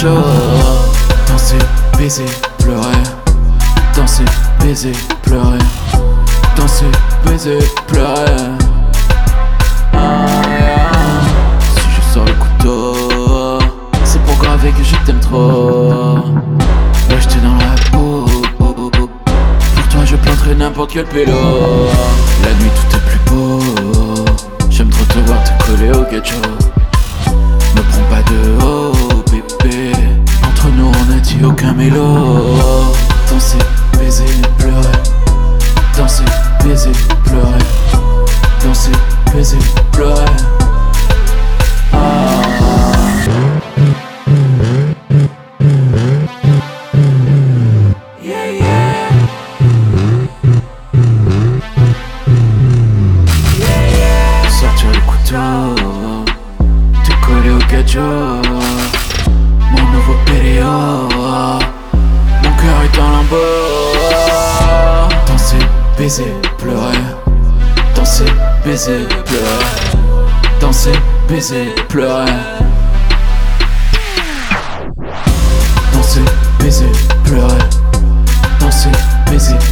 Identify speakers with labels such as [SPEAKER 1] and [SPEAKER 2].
[SPEAKER 1] gâteau. Danser, baiser, pleurer. Danser, baiser, pleurer. Danser, baiser, pleurer. Si je sors le couteau, c'est pour graver que je t'aime trop. Ouais, j'étais dans la peau. Pour toi je planterai n'importe quel pélo. La nuit tout est plus beau. J'aime trop te voir te coller au gâteau. Me prends pas de haut, bébé. Entre nous on a dit aucun mélo. Danser, baiser, pleurer. Danser, baiser, pleurer. Danser, baiser, pleurer. Yeah, yeah. Sortir le couteau, te coller au gâteau. Mon nouveau péléo, mon cœur est en lambeaux. Danser, baiser, pleurer. Danser, baiser, pleurer. Danser, baiser, pleurer. Danser, baiser, pleurer. Danser, baiser,